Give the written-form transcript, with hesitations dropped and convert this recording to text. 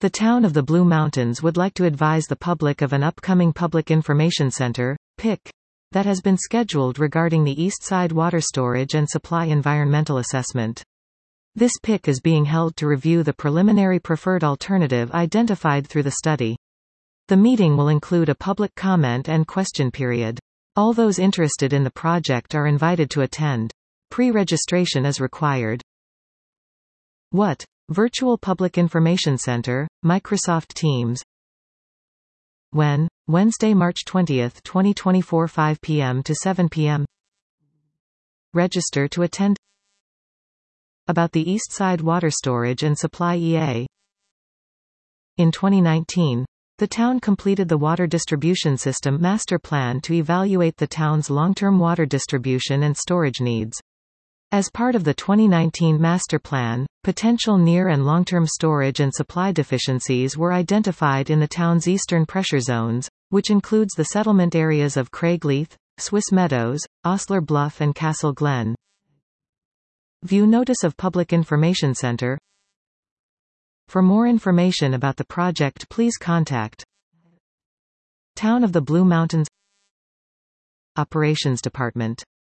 The town of the Blue Mountains would like to advise the public of an upcoming Public Information Center, PIC, that has been scheduled regarding the East Side Water Storage and Supply Environmental Assessment. This PIC is being held to review the preliminary preferred alternative identified through the study. The meeting will include a public comment and question period. All those interested in the project are invited to attend. Pre-registration is required. What? Virtual Public Information Center, Microsoft Teams. When? Wednesday, March 20, 2024, 5 p.m. to 7 p.m. Register to attend. About the East Side Water Storage and Supply EA. In 2019, the town completed the Water Distribution System Master Plan to evaluate the town's long-term water distribution and storage needs. As part of the 2019 Master Plan, potential near- and long-term storage and supply deficiencies were identified in the town's eastern pressure zones, which includes the settlement areas of Craigleith, Swiss Meadows, Osler Bluff and Castle Glen. View Notice of Public Information Center. For more information about the project, please contact Town of the Blue Mountains Operations Department.